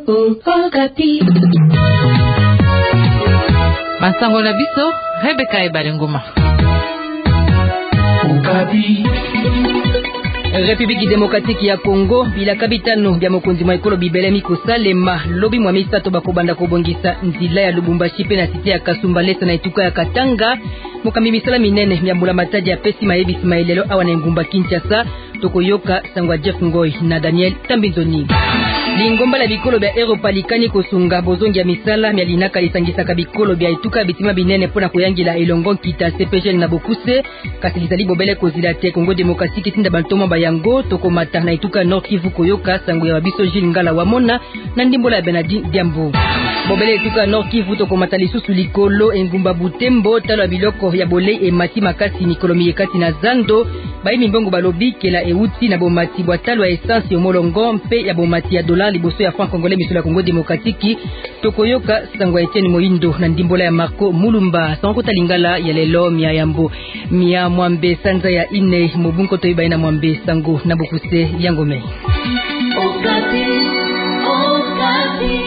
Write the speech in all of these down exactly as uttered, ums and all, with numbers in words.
Okapi. Masango na biso, Rebecca Ebalengoma. Okapi. République démocratique ya Congo bila kabitano bya mokonzi mwa ekolo bibelemi kosalema lobi mwa misato bakobanda kobongisa nzila ya Lubumbashi pe na site ya Kasumbalesa na etuka ya Katanga mokambi misala minene bya mbula matadi ya pesi mayebisi maelelo awa na ngumba Kinshasa tokoyoka sangwa Jeff Ngoy na Daniel Tambinzoni. Lingomba la bikolo bya Europalikani kosunga bozongi ya misala mya linaka lisangisaka bikolo bya etuka bitima binene pona koyangila elongo kita C P G na Bokuse kasi lizali bobele kozila te Congo démocratique tinda bantoma bayango tokomata na etuka Nord Kivu koyoka sango ya babiso Gilles Ngala Wamona na ndimbola ya Benadi Diambo. Bobele etuka Nord Kivu tokomata lisusu likolo engumba Butembo talo ya biloko ya bolei e mati makasi mikolo miyekati na Zando bayi mimbongo balobi kela euti na bomati bwa talo ya essence yo molongo mpe ya bomati ya dola liboso ya franc congolais misula Congo démocratique tokoyoka sangwa Etienne Moindo na ndimbola ya Marco Mulumba sango talingala ya lelo mia yambo mia mwambe sanza ya ine mobunko toyiba ina mwambe sango na Bokuse yangome. Okapi, Okapi.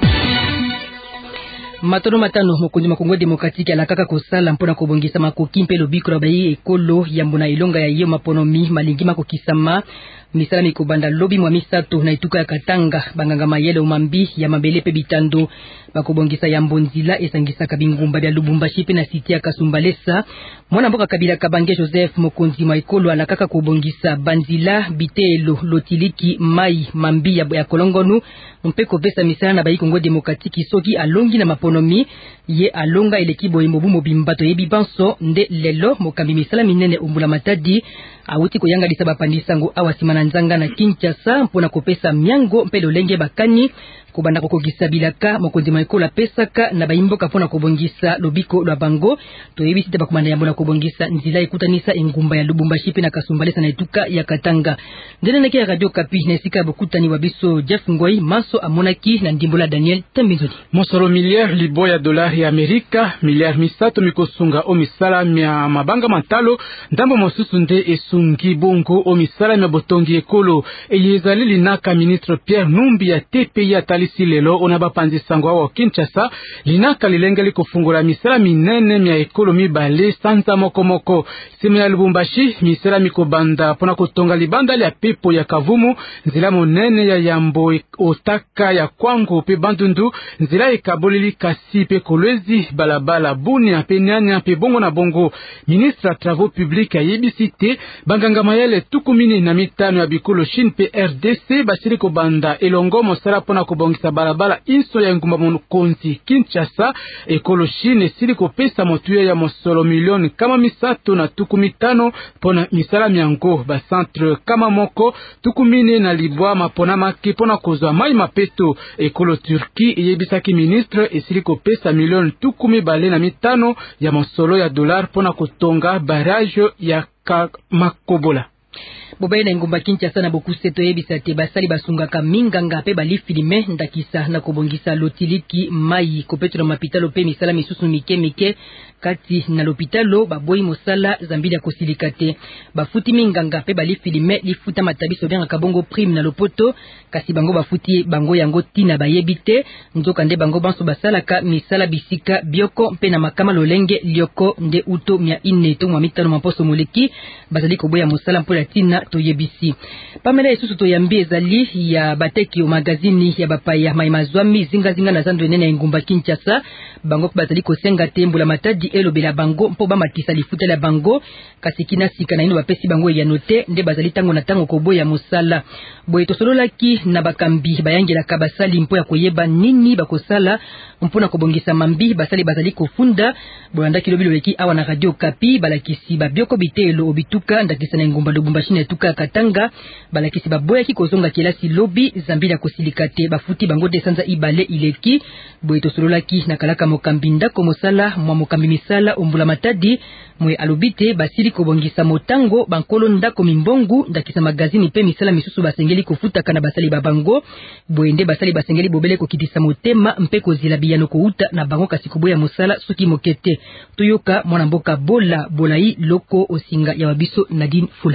Matono matano mokonzi wa Congo démocratique alakaka kosala mpona kobongisa makoki mpe lobiko na bayi ekolo ya mbona ilonga ya yo maponomi malingi makokisama misala mikobanda lobi mwa misato na etuka ya Katanga banganga mayele umambi ya mabele pe bitando bakobongisa ya mbonzila esangisaka bingumba bya Lubumbashi pe na site ya Kasumbalesa mwana mboka Kabila Kabange Joseph mokonzi mwa ekolo alakaka kobongisa banzila bitelo lotiliki mai mambi ya kolongonu mpe kopesa misala na bayi Congo démocratique soki alongi na maponomi ye alonga eleki boye mobu mobimbato yebi banso nde lelo mokambi misala minene umbula matadi awuti koyanga lisaba pandisango awasima na nzanga na Kinshasa mpona kopesa miango mpe lolenge bakani kobanda kokogisa bilaka mokonzi mwa ekolo pesaka na bayimboka mpona kobongisa lobiko lwa bango toyebisi te bakomanda yambo na kobongisa nzila ekutanisa engumba ya Lubumbashi pe na Kasumbalesa na etuka ya Katanga ndene neke ya Radio Kapi na esika bokutani wa biso Jeff Ngoy maso amonaki na ndimbola Daniel Tambinzoni. Mosolo miliard libo ya dolari ya Amerika miliard misato mikosunga o misala mya mabanga matalo ndambo mosusu nde esungi bongo o misala mya botongi ekolo eyezali linaka ministre Pierre Numbi ya T P ya tali silelo onaba panzi sangwa wa Kinshasa linaka lilengeli kufungula misala minene mya ekolo mibale sanza moko moko simu ya Lubumbashi misala mikobanda pona kutonga libanda ya pepo ya Kavumu nzila monene ya Yambo Otaka ya Kwango pe Bandundu nzila ekabolili kasi pe Kolwezi balabala Bunia pe Nyanya pe bongo na bongo ministre travaux publics ya yebisite banganga mayele tukumini na mitano ya bikolo Chine pe R D C basiri kobanda elongo mosala pona kubongisa balabala inso ya ngumba mokonzi Kinshasa ekolo Chine siri kopesa motuya ya mosolo milioni kama misato na tukumitano pona misala miango ba centre kama moko tukumini na libwa mapona maki pona kozwa mai mapeto ekolo Turki yebisaki ministre esiri kopesa milioni tukumi bale na mitano ya mosolo ya dollar pona kutonga barrage ya Makobola. Bobaye na ngumba Kinshasa na Bokuse toyebisa te basali basungaka minganga pe bali filime ndakisa na kobongisa lotiliki mai kopetula mapitalo pe misala misusu mike mike kati na lopitalo baboyi mosala zambili ya kosilika te bafuti minganga pe bali filime lifuta matabiso bien kabongo prime na lopoto kasi bango bafuti bango yango tina bayebite nzoka nde bango banso basalaka misala bisika bioko pe na makama lolenge lioko nde uto mia ine to mwa mitano maposo moleki bazali koboya mosala mpola tina toyebisi pamela esusu toyambi ezali ya bateki o magazini ya bapaya maimazwami zinga zinga na zando nene ya ngumba Kinshasa bango bazali kosenga tembo la matadi elobela bango mpo bamatisa lifuta la bango kasi kina sika na ino bapesi bango ya note nde bazali tango na tango koboya mosala boye tosololaki na bakambi bayangelaka basali mpo ya koyeba nini bakosala mpona kobongisa mambi basali bazali kofunda bolanda kilo biloleki awa na Radio Kapi balakisi babioko bitelo obituka ndakisa na ngumba Lubumbashi na etuka Katanga balakisi baboya ki kozonga kelasi lobi zambili ya kosilikate bafuti bango desanza ibale ileki boye tosololaki na kalaka mokambi ndako mosala mwa mokambi misala ombula matadi mwe alobite basili kobongisa motango bankolo ndako mimbongu ndakisa magazini pe misala misusu basengeli kofuta kana basali babango boende basali basengeli bobele kokitisa motema mpe kozila biyano kouta na bango kasi koboya mosala soki mokete toyoka mwana mboka bola bolai loko osinga ya wabiso Nadine Fula.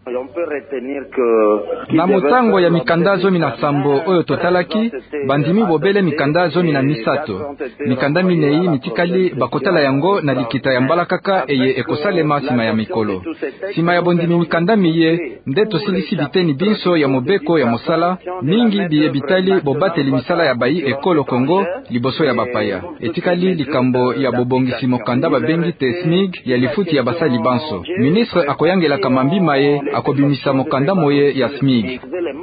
Na mutango ya mikanda zomi na sambo oyo totalaki bandimi bobele mikanda zomi na misato. Mikanda minei mitikali bakotala yango na likita ya mbala kaka eye ekosalema sima ya mikolo. Sima ya bondimi mikanda miye nde tosilisi biteni binso ya mobeko ya mosala mingi biye bitali bobateli misala ya bayi ekolo Kongo liboso ya bapaya. Etikali likambo ya bobongisi mokanda babengi te S M I G ya lifuti ya basali banso. Ministre akoyangela kamambi maye akobimisa mokanda moye ya S M I G.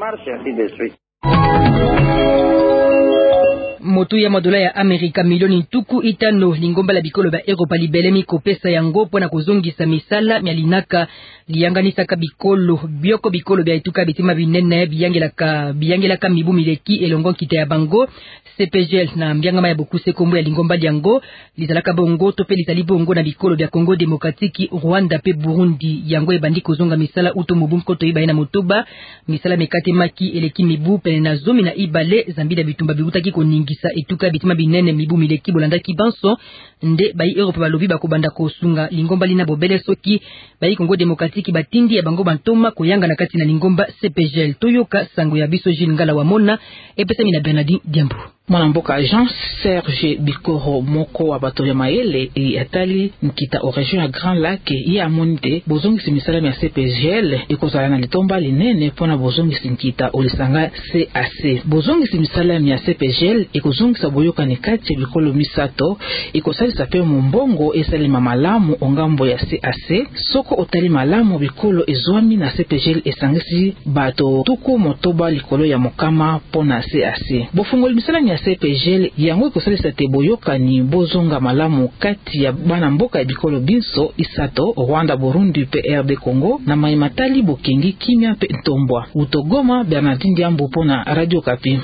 Moto ya madola ya Amerika milioni tuku itano lingomba la bikolo ba Europa libelemi kopesa yango pona kuzongisa misala mialinaka liyanganisaka bikolo bioko bikolo bya ituka bitima binene biyangelaka biyangelaka mibu mileki elongo kita ya bango C P G L na mbiangama ya bokuse kombo ya lingomba lyango lizalaka bongo to pe litali bongo na bikolo bya Kongo Demokratiki, Rwanda pe Burundi yango ebandi kozonga misala uto mobum koto iba na motoba misala mekate maki eleki mibu pene na zomi na ibale zambida bitumba bibutaki koningisa etuka bitima binene mibu mileki bolanda kibanso nde bai Europe balobi bakobanda kosunga lingomba lina bobele soki bai Kongo Demokratiki batindi ya bango bantoma koyanga na kati na lingomba C P G L. Toyoka sango ya biso Jean Ngala wa Mona epesami na Bernardine Diambo. Mwanamboka Jean Serge Bikoro moko wa bato ya mayele e atali nkita o region ya Grand Lac ya monite bozongisi misala ya C P G L ekozala na litomba linene pona bozongisi nkita olisanga C A C. Bozongisi misala ya C P G L ekozongisa boyoka ne kati bikolo misato ekosalisa pe mombongo esalima malamu ongambo ya C A C. Soko otali malamu bikolo ezwami na C P G L esangisi bato tuku motoba likolo ya mokama pona C A C. Bofungoli misala ya C P G L yango ekosalisa te boyoka ni bozonga malamu kati ya bana mboka ya bikolo binso isato Rwanda, Burundi pe R D Congo na maimatali bokengi kimia pe ntombwa. Utogoma Bernardine Diambo pona Radio Kapi.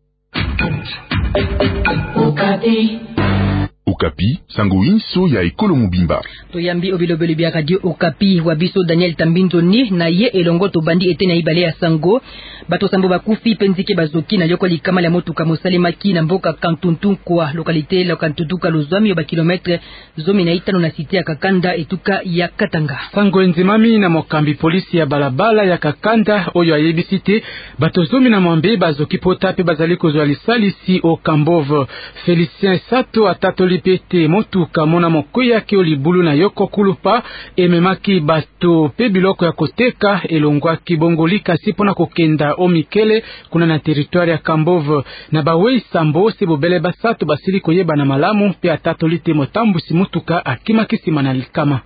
Okapi. Okapi, sango inso ya ekolo mobimba. Toyambi obilobeli bya Radio Okapi wabiso Daniel Tambinzo ni na ye elongo to bandi ete na ibale ya sango. Bato sambo bakufi penzike bazoki na yoko likama la motuka mosalemaki na mboka Kantuntu kwa lokalite la Kantuntu ka lozwami ba kilometre zomi na itano na site ya Kakanda etuka ya Katanga. Sango nzimami na mokambi polisi ya balabala ya Kakanda oyo ayebisite bato zomi na mwambe bazoki pota pe bazali kozwa lisalisi o Kambove. Felicien Sato atatoli pete motuka mona mokoya ke olibulu na yoko kulupa ememaki bato pe biloko ya koteka elongwa kibongolika sipona kokenda o Mikele kuna na territoire ya Kambove na bawei sambo se bobele basato basili koyeba na malamu pe atatoli te motambusi mutuka akimakisima na likama.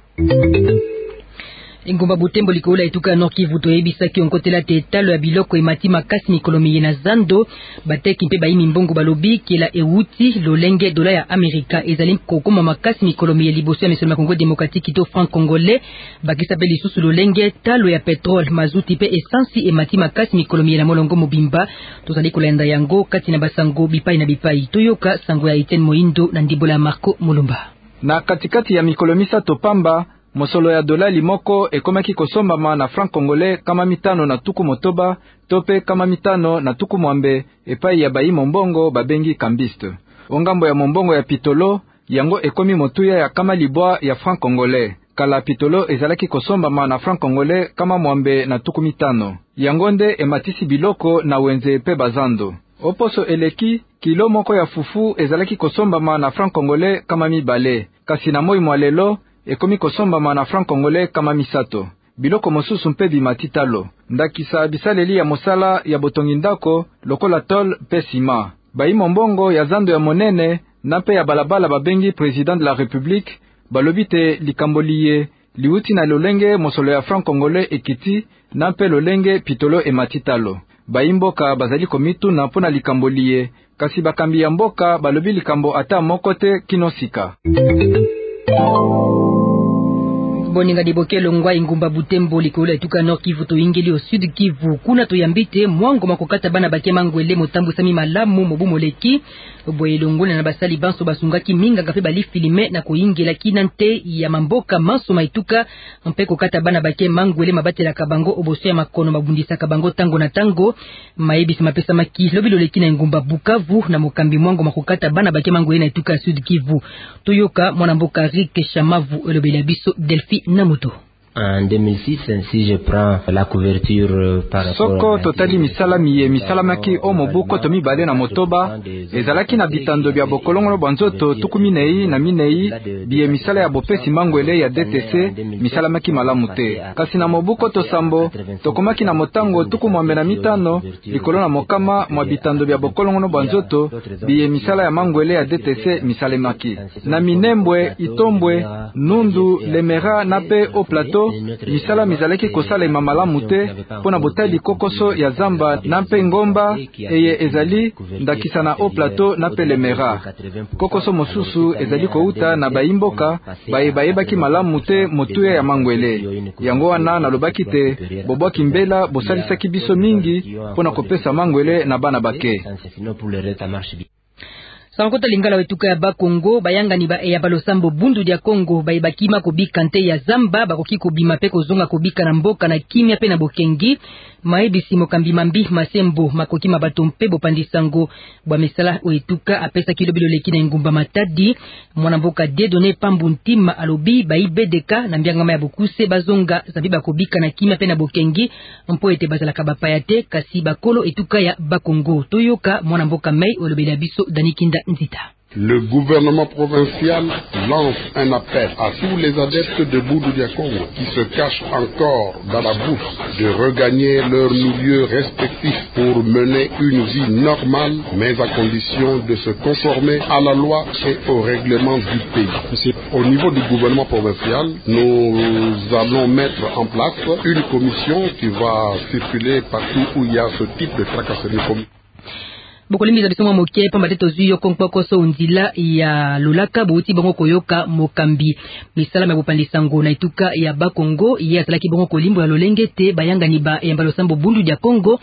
Ingomba Butembo likola etuka Nord Kivu toyebisa ki onkotela te talo ya biloko emati makasi mikolomi na zando bateki mpe bayi mimbongo balobi kela ewuti lolenge dola ya Amerika ezali kokoma makasi mikolomi ya liboso ya mesolo Kongo Demokratiki to franc congolais bakisa pe lisusu lolenge talo ya petrole mazuti pe essence emati makasi mikolomi na molongo mobimba tozali kolanda yango kati na basango bipai na bipai. Toyoka sango ya Etienne Moindo na ndibola Marco Mulumba. Na katikati ya mikolomisa topamba mosolo ya dola limoko ekomaki kosombama na franc congolais kama mitano na tuku motoba tope kama mitano na tuku mwambe epai ya bayi mombongo babengi kambiste. Ongambo ya mombongo ya pitolo yango ekomi motuya ya kama libwa ya franc congolais. Kala pitolo ezalaki kosombama na franc congolais kama mwambe na tuku mitano. Yango nde ematisi biloko na wenze pe bazando. Oposo eleki kilo moko ya fufu ezalaki kosombama na franc congolais kama mibale. Kasi na moi mwalelo ekomi kosombama na franc congolais kama misato. Biloko mosusu mpe bimatitalo. Ndakisa bisaleli ya mosala ya botongi ndako lokola tol pe sima. Bayi mombongo ya zando ya monene na pe ya balabala babengi président de la République balobi te likamboliye liuti na lolenge mosolo ya franc congolais ekiti na pe lolenge pitolo ematitalo. Bayi mboka bazali komitu na pona likamboliye kasi bakambi ya mboka balobi likambo ata moko te kinosika. Boninga diboke longwa ingumba Butembo likola etuka Nord Kivu to ingeli au Sud Kivu kuna to yambite mwango makokata bana bake mangwele motambu sami malamu mobu moleki boye longona na basali banso basungaki minga ngape bali filime na koingela kinante ya mamboka manso maituka mpe kokata bana bake mangwele mabatela kabango oboso ya makono mabundisa kabango tango na tango maebisi mapesa maki lobilo leki na ingumba Bukavu na mokambi mwango makokata bana bake mangwele na etuka Sud Kivu. Toyoka mwana mboka Rick Shamavu elobela biso Delphi Namoto. En deux mille six, si je prends la couverture par rapport soko totali misala miye misala maki o mobuko to mibale na motoba ezalaki na bitando bya bokolongo banzoto tukumi nei na minei biye misala ya bopesi mangwele ya D T C misala maki malamu te kasi na mobuko to sambo tokomaki na motango tukumwambe na mitano likolo na mokama mwa bitando bya bokolongo banzoto biye misala ya mangwele ya D T C misale maki na minembwe itombwe nundu lemera na pe au plateau misala mizalaki kosalema malamu te pona botali kokoso ya zamba na mpe ngomba eye ezali ndakisa na au plateau na pe lemera kokoso mosusu ezali kouta na bayimboka baye bayebaki malamu te motuya ya mangwele yango wana nalobaki te bobwaki mbela bosalisaki biso mingi pona kopesa mangwele na bana bake. Sankota lingala wetuka ya Bakongo bayangani ba ya balosambo bundu dia Kongo bayibakima kobika nte ya zamba bakoki kobima pe kozonga kobika na mboka na kimia pe na bokengi maebisi mokambi mambi masembo makoki mabato mpe bopandisango bwa misala wetuka apesa kilo biloleki na ngumba matadi mwana mboka dedone pambu ntima alobi baibedeka na mbiangama ya bokuse bazonga zabiba kobika na kimia pe na bokengi mpo ete bazala kabapayate kasi bakolo etuka ya Bakongo toyoka mwana mboka mai olobela biso Danikinda Nzita. Le gouvernement provincial lance un appel à tous les adeptes de Boudou dia Congo qui se cachent encore dans la bourse de regagner leur milieu respectif pour mener une vie normale, mais à condition de se conformer à la loi et au règlement du pays. Au niveau du gouvernement provincial, nous allons mettre en place une commission qui va circuler partout où il y a ce type de tracasserie. Bokolimbi za bisomo moke pa mateto zuyo konkpoko so unzila ya lolaka bouti bongo koyoka mokambi misala mabopandisango na ituka ya Bakongo ya atalaki bongo kolimbo ya lolenge te bayanga ni ba ya mbalosambo bundu dia Kongo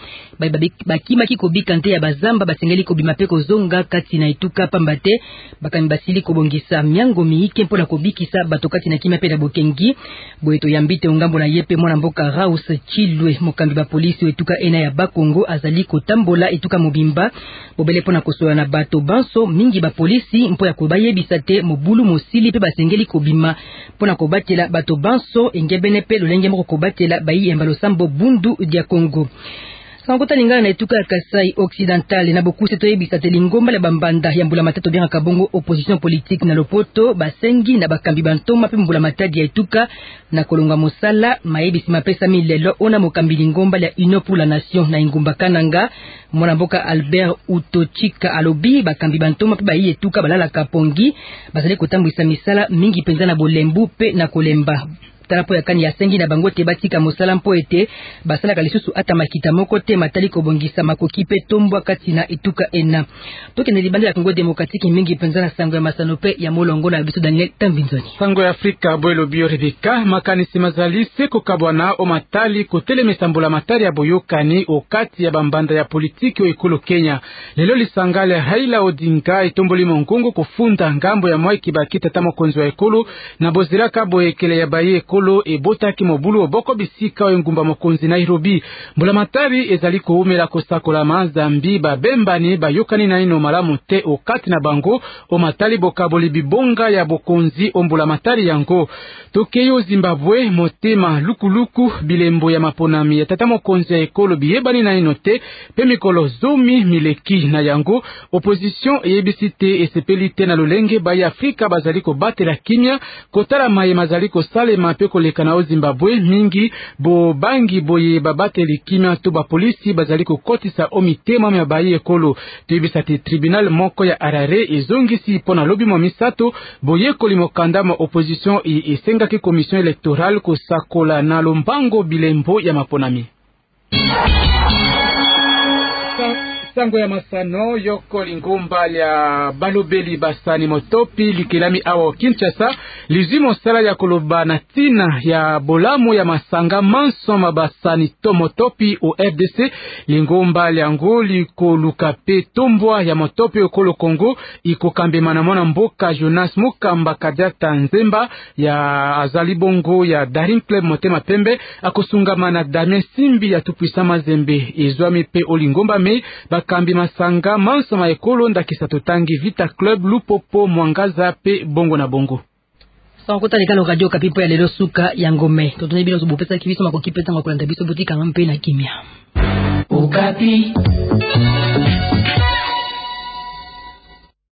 bakima kikobika nte ya bazamba basengeli kobima pe kozonga kati na ituka pambate bakami basili kobongisa miango miike mpona kobikisa bato kati na kimia pe na bokengi boeto yambite ngambo na yepe mwana mboka Raus Chilwe mokambi ba polisi etuka ena ya Bakongo azali kotambola etuka mobimba bobele pona kosola na bato banso mingi ba polisi mpo ya kobayebisa te mobulu mosili pe basengeli kobima pona kobatela bato banso engebene pe lolenge moko kobatela bayi embalo sambo bundu dia Kongo. Sankota lingala na etuka ya Kasai Occidental na bokuse toyebisa te lingomba la bambanda ya mbula matatu bien kabongo opposition politique na lopoto basengi na bakambi bantoma pe mbula matadi ya etuka na kolonga mosala mayebisi mapesa milelo ona mokambi lingomba la Union pour la Nation na ingumba kananga mwana mboka Albert Utochika alobi bakambi bantoma pe bayi etuka balala kapongi bazali kotambwisa misala mingi penza na bolembu pe na kolemba talapo ya kani ya sengi na bango te batika mosala mpo ete basala kalisusu ata makita moko te matali kobongisa makoki pe tombwa kati na etuka ena toke ne libanda ya Kongo demokratiki mingi penza na sango ya masanope ya molongo na biso Daniel Tambinzoni sango ya Afrika boelo bio Rebeka makanisi mazali seko kabwana o matali kotele mesambola matari ya boyokani o kati ya bambanda ya politiki o ekolo Kenya lelo lisangale Raila Odinga itomboli mongongo kufunda ngambo ya mwai kibakita tamo konzo ya ekolo na boziraka boekele ya baye ekolo e botaki mobulu oboko bisika o ngumba mokonzi Nairobi mbula matari ezali koumela kosakola mazambi babembani bayokani na ino malamu te o kati na bango o matali bokaboli bibonga ya bokonzi o mbula matari yango tokeyo Zimbabwe motema lukuluku bilembo ya maponami ya tata mokonzi ya ekolo biyebani na ino te pe mikolo zomi mileki na yango opposition eyebisite esepelite na lolenge bayi Afrika bazali kobatela kimia kotala maye mazali kosalema pe koleka na o Zimbabwe mingi bo bangi boye babateli kimia to ba polisi bazali kokotisa o mitema ya bayi ekolo tuyebisa te tribunal moko ya Harare ezongisi pona lobi mo misato boye kolimo kanda ma opposition e esengaki commission électorale kosakola na lombango bilembo ya maponami. Sango ya masano yoko lingumba ya balobeli basani motopi likelami awa Kinshasa lizimo sala ya koloba na tina ya bolamu ya masanga manso mabasani to motopi o R D C lingumba yango likoluka pe tombwa ya motopi okolo Kongo ikokambe manamona mboka Jonas Mukamba Kadiata Nzemba ya azali bongo ya Daring Club motema pembe akosungama na Damien Simbi ya Tupuisa Mazembe ezwami pe olingomba me bakambi masanga manso ma ekolo ndakisa totangi Vita Club Lupopo Mwangaza pe bongo na bongo. Sans kota likalo radio kapipo ya lelo suka ya ngome. Totone bino zubopesa kibiso makoki peta makulanda biso botika ngampe na kimia. Okapi.